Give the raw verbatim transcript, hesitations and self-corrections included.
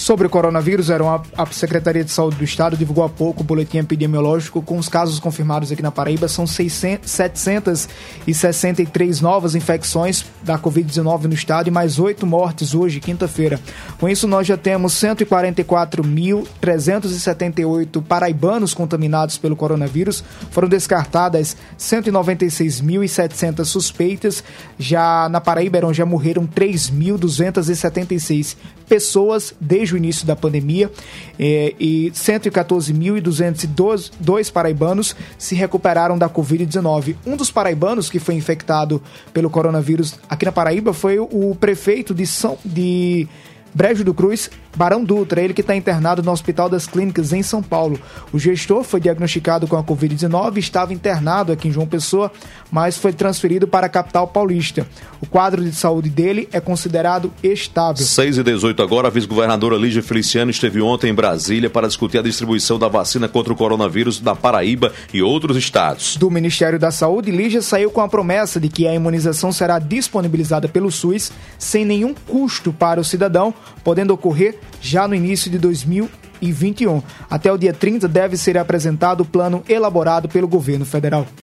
Sobre o coronavírus, a Secretaria de Saúde do Estado divulgou há pouco o boletim epidemiológico com os casos confirmados aqui na Paraíba. São setecentas e sessenta e três novas infecções da covid dezenove no estado e mais oito mortes hoje, quinta-feira. Com isso, nós já temos cento e quarenta e quatro mil trezentos e setenta e oito paraibanos contaminados pelo coronavírus. Foram descartadas cento e noventa e seis mil e setecentas suspeitas. Já na Paraíba já morreram três mil duzentas e setenta e seis pessoas desde o início da pandemia eh, e cento e quatorze mil e duzentos e dois paraibanos se recuperaram da covid dezenove. Um dos paraibanos que foi infectado pelo coronavírus aqui na Paraíba foi o prefeito de São de Brejo do Cruz, Barão Dutra, ele que está internado no Hospital das Clínicas em São Paulo. O gestor foi diagnosticado com a covid dezenove, estava internado aqui em João Pessoa, mas foi transferido para a capital paulista. O quadro de saúde dele é considerado estável. seis e dezoito agora, a vice-governadora Lígia Feliciano esteve ontem em Brasília para discutir a distribuição da vacina contra o coronavírus na Paraíba e outros estados. Do Ministério da Saúde, Lígia saiu com a promessa de que a imunização será disponibilizada pelo SUS sem nenhum custo para o cidadão, podendo ocorrer já no início de dois mil e vinte e um. Até o dia trinta deve ser apresentado o plano elaborado pelo governo federal.